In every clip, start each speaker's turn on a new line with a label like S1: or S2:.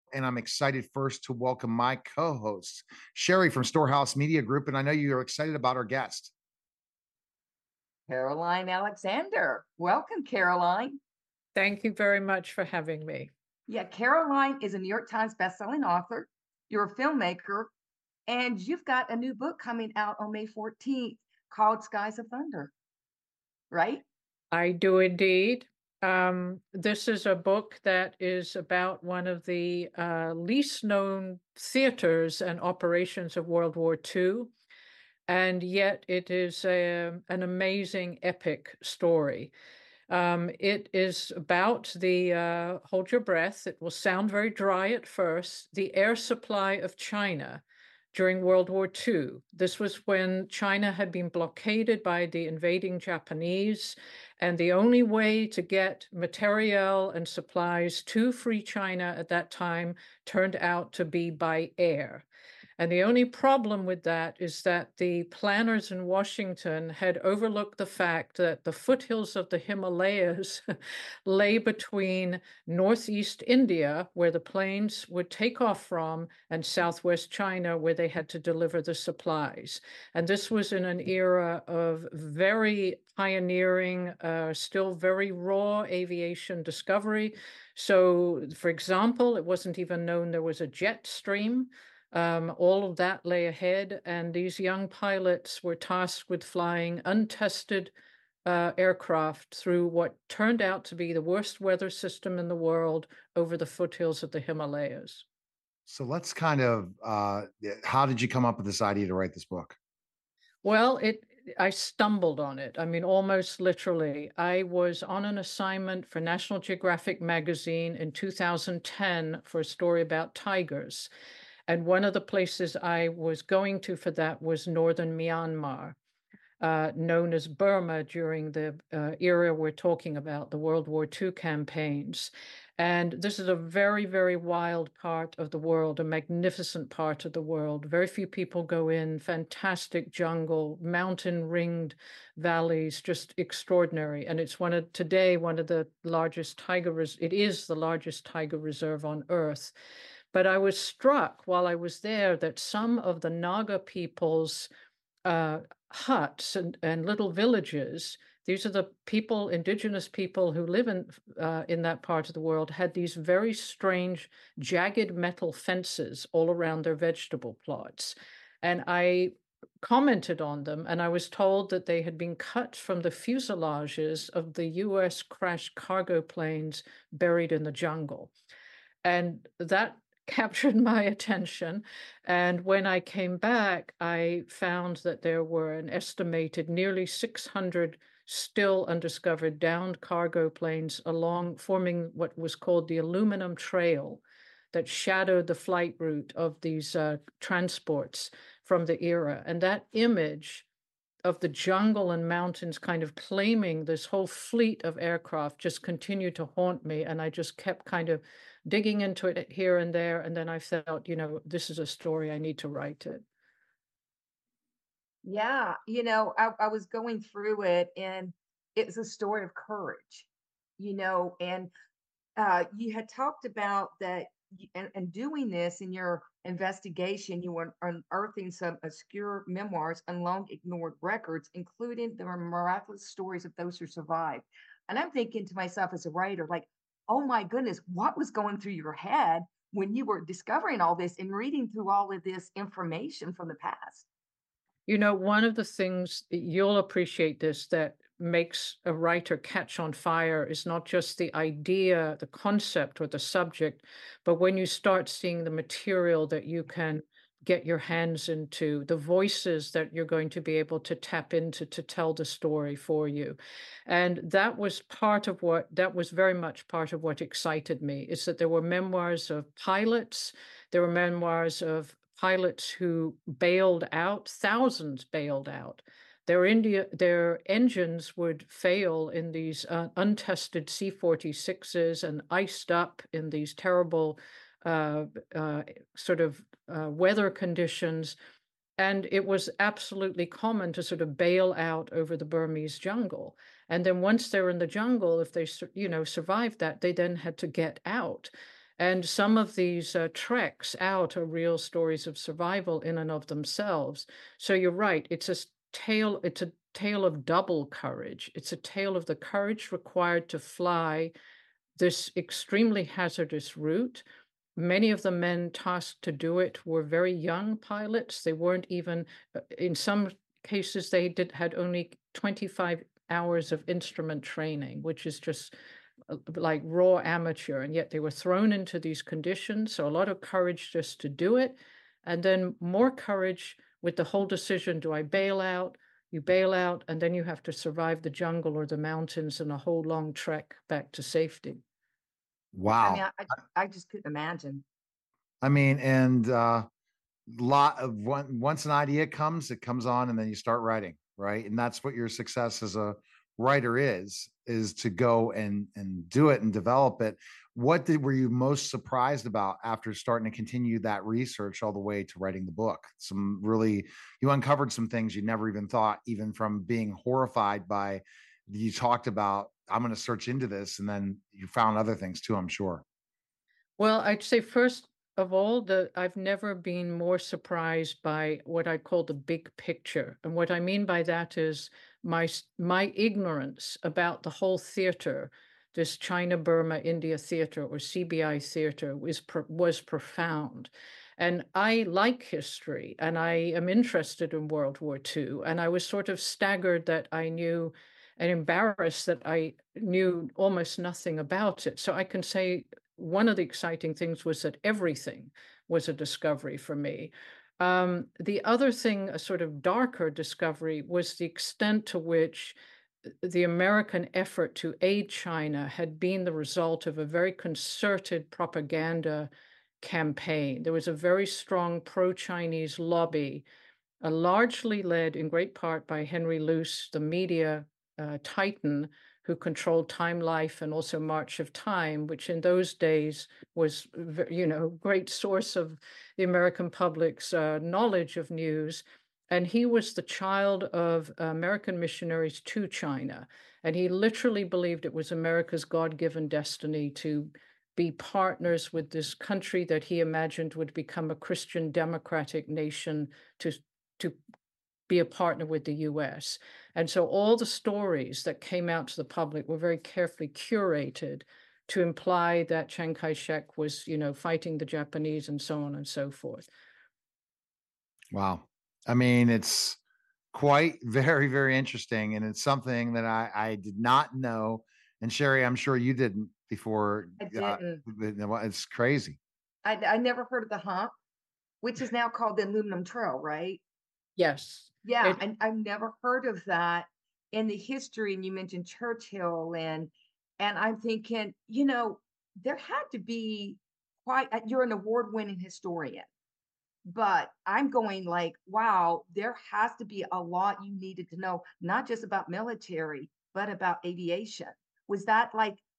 S1: And I'm excited first to welcome my co host, Sherry from Storehouse Media Group. And I know you're excited about our guest.
S2: Caroline Alexander. Welcome, Caroline.
S3: Thank you very much for having me.
S2: Yeah, Caroline is a New York Times bestselling author. You're a filmmaker, and you've got a new book coming out on May 14th called Skies of Thunder, right?
S3: I do indeed. This is a book that is about one of the least known theaters and operations of World War II, and yet it is an amazing epic story. It is about hold your breath, it will sound very dry at first, the air supply of China during World War II. This was when China had been blockaded by the invading Japanese, and the only way to get materiel and supplies to free China at that time turned out to be by air. And the only problem with that is that the planners in Washington had overlooked the fact that the foothills of the Himalayas lay between northeast India, where the planes would take off from, and southwest China, where they had to deliver the supplies. And this was in an era of very pioneering, still very raw aviation discovery. So, for example, it wasn't even known there was a jet stream. All of that lay ahead, and these young pilots were tasked with flying untested aircraft through what turned out to be the worst weather system in the world over the foothills of the Himalayas.
S1: So let's how did you come up with this idea to write this book?
S3: Well, I stumbled on it. I mean, almost literally. I was on an assignment for National Geographic magazine in 2010 for a story about tigers. And one of the places I was going to for that was northern Myanmar, known as Burma during the era we're talking about, the World War II campaigns. And this is a very, very wild part of the world, a magnificent part of the world. Very few people go in, fantastic jungle, mountain-ringed valleys, just extraordinary. And it's today one of the largest it is the largest tiger reserve on Earth. But I was struck while I was there that some of the Naga people's huts and little villages, these are the people, indigenous people who live in that part of the world, had these very strange jagged metal fences all around their vegetable plots. And I commented on them, and I was told that they had been cut from the fuselages of the US crashed cargo planes buried in the jungle. And that captured my attention. And when I came back, I found that there were an estimated nearly 600 still undiscovered downed cargo planes forming what was called the aluminum trail that shadowed the flight route of these transports from the era. And that image of the jungle and mountains kind of claiming this whole fleet of aircraft just continued to haunt me. And I just kept kind of digging into it here and there. And then I felt, this is a story, I need to write it.
S2: Yeah, I was going through it, and it's a story of courage, and you had talked about that, and doing this in your investigation, you were unearthing some obscure memoirs and long ignored records, including the miraculous stories of those who survived. And I'm thinking to myself as a writer, like, oh my goodness, what was going through your head when you were discovering all this and reading through all of this information from the past?
S3: One of the things you'll appreciate this that makes a writer catch on fire is not just the idea, the concept, or the subject, but when you start seeing the material that you can get your hands into, the voices that you're going to be able to tap into to tell the story for you. And that was very much part of what excited me, is that there were memoirs of pilots, there were memoirs of pilots who bailed out, thousands bailed out. Their engines would fail in these untested C-46s and iced up in these terrible weather conditions. And it was absolutely common to sort of bail out over the Burmese jungle. And then once they're in the jungle, if they, survived that, they then had to get out. And some of these treks out are real stories of survival in and of themselves. So you're right. It's a tale of double courage. It's a tale of the courage required to fly this extremely hazardous route. Many of the men tasked to do it were very young pilots. They weren't even, in some cases, had only 25 hours of instrument training, which is just like raw amateur. And yet they were thrown into these conditions. So a lot of courage just to do it. And then more courage with the whole decision, do I bail out? You bail out, and then you have to survive the jungle or the mountains and a whole long trek back to safety.
S2: I mean,
S1: Wow.
S2: I just couldn't imagine.
S1: I mean, and lot of once an idea comes, it comes on, and then you start writing, right? And that's what your success as a writer is to go and do it and develop it. Were you most surprised about after starting to continue that research all the way to writing the book? You uncovered some things you never even thought, even from being horrified by, you talked about, I'm going to search into this, and then you found other things too, I'm sure.
S3: Well, I'd say first of all, I've never been more surprised by what I call the big picture. And what I mean by that is my ignorance about the whole theater, this China, Burma, India theater, or CBI theater, was profound. And I like history, and I am interested in World War II. And I was sort of staggered that I knew, and embarrassed that I knew almost nothing about it. So I can say one of the exciting things was that everything was a discovery for me. The other thing, a sort of darker discovery, was the extent to which the American effort to aid China had been the result of a very concerted propaganda campaign. There was a very strong pro-Chinese lobby, largely led in great part by Henry Luce, the media titan who controlled Time Life and also March of Time, which in those days was, great source of the American public's knowledge of news. And he was the child of American missionaries to China. And he literally believed it was America's God-given destiny to be partners with this country that he imagined would become a Christian democratic nation to be a partner with the US. And so all the stories that came out to the public were very carefully curated to imply that Chiang Kai-shek was, fighting the Japanese and so on and so forth.
S1: Wow. I mean, it's quite very, very interesting. And it's something that I did not know. And Sherry, I'm sure you didn't before.
S2: I didn't.
S1: It's crazy.
S2: I never heard of the hump, which is now called the aluminum trail, right?
S3: Yes.
S2: Yeah, and I've never heard of that in the history. And you mentioned Churchill, and I'm thinking, there had to be you're an award-winning historian, but I'm going like, wow, there has to be a lot you needed to know, not just about military, but about aviation. Was that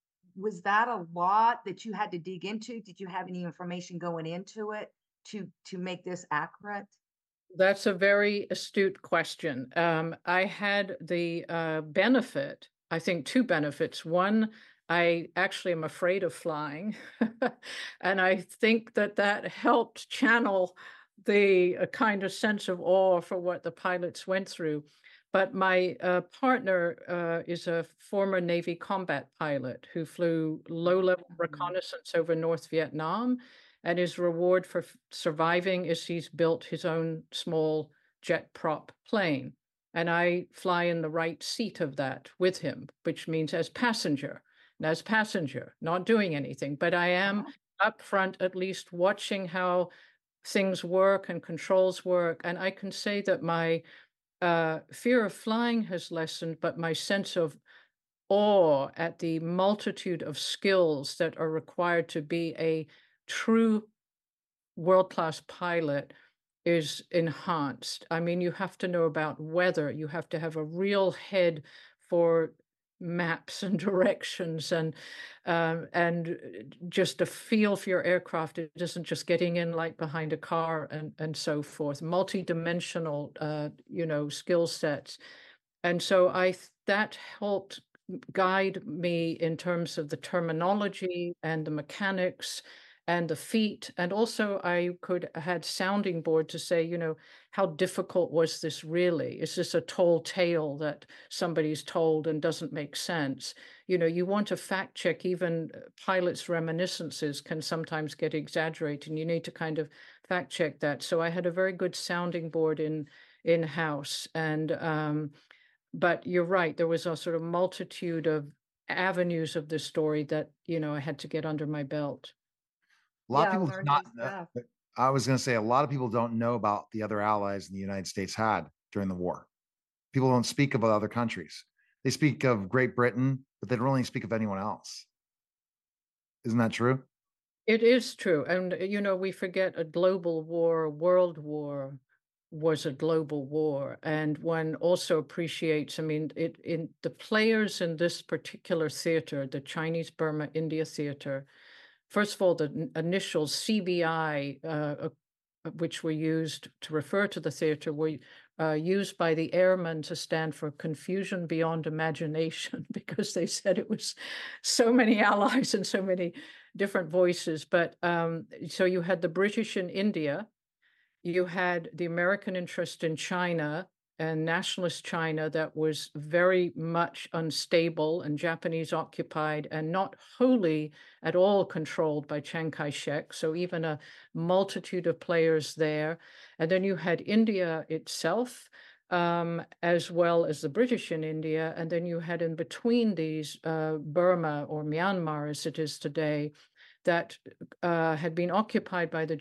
S2: a lot that you had to dig into? Did you have any information going into it to make this accurate?
S3: That's a very astute question. I had the benefit, I think two benefits. One, I actually am afraid of flying. And I think that helped channel the kind of sense of awe for what the pilots went through. But my partner is a former Navy combat pilot who flew low-level reconnaissance over North Vietnam. And his reward for surviving is he's built his own small jet prop plane. And I fly in the right seat of that with him, which means as passenger. And as passenger, not doing anything, but I am up front at least watching how things work and controls work. And I can say that my fear of flying has lessened, but my sense of awe at the multitude of skills that are required to be a true world-class pilot is enhanced. I mean, you have to know about weather. You have to have a real head for maps and directions and just a feel for your aircraft. It isn't just getting in like behind a car and so forth. Multi-dimensional, skill sets. And so that helped guide me in terms of the terminology and the mechanics and the feet. And also I had sounding board to say, how difficult was this really? Is this a tall tale that somebody's told and doesn't make sense? You want to fact check, even pilots' reminiscences can sometimes get exaggerated, and you need to kind of fact check that. So I had a very good sounding board in-house. And but you're right, there was a sort of multitude of avenues of the story that, I had to get under my belt.
S1: A lot of
S2: Yeah,
S1: people do
S2: learn
S1: not
S2: new stuff.
S1: I was going to say a lot of people don't know about the other allies the United States had during the war. People don't speak about other countries. They speak of Great Britain, but they don't really speak of anyone else. Isn't that true?
S3: It is true. And, we forget a global war, world war was a global war. And one also appreciates, I mean, in the players in this particular theater, the Chinese Burma India theater, first of all, the initials CBI, which were used to refer to the theater, were used by the airmen to stand for confusion beyond imagination, because they said it was so many allies and so many different voices. But so you had the British in India, you had the American interest in China and nationalist China that was very much unstable and Japanese occupied and not wholly at all controlled by Chiang Kai-shek. So even a multitude of players there. And then you had India itself, as well as the British in India. And then you had in between these Burma, or Myanmar as it is today, that had been occupied by the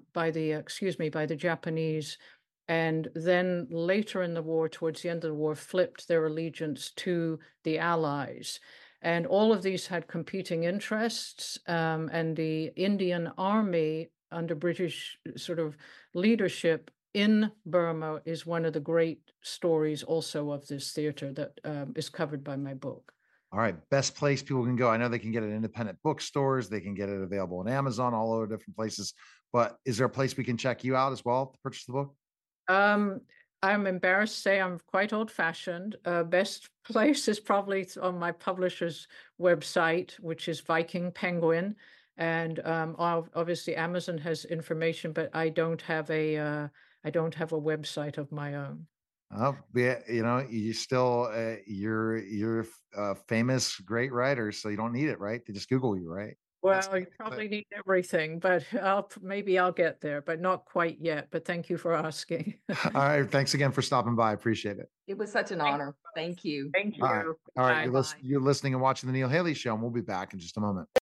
S3: Japanese, and then later in the war, towards the end of the war, flipped their allegiance to the Allies. And all of these had competing interests, and the Indian Army under British sort of leadership in Burma is one of the great stories also of this theater that is covered by my book.
S1: All right, best place people can go. I know they can get it in independent bookstores. They can get it available on Amazon, all over different places. But is there a place we can check you out as well to purchase the book?
S3: I'm embarrassed to say I'm quite old-fashioned. Best place is probably on my publisher's website, which is Viking Penguin. And obviously Amazon has information, but I don't have a website of my own.
S1: Oh, yeah, you still you're a famous, great writer, so you don't need it, right? They just Google you, right?
S3: Well, you probably need everything, but maybe I'll get there, but not quite yet. But thank you for asking.
S1: All right, thanks again for stopping by. I appreciate it.
S2: It was such an honor. Thank you.
S3: Thank
S1: All right,
S3: you.
S1: all right.
S3: Bye.
S1: You're listening and watching the Neil Haley Show, and we'll be back in just a moment.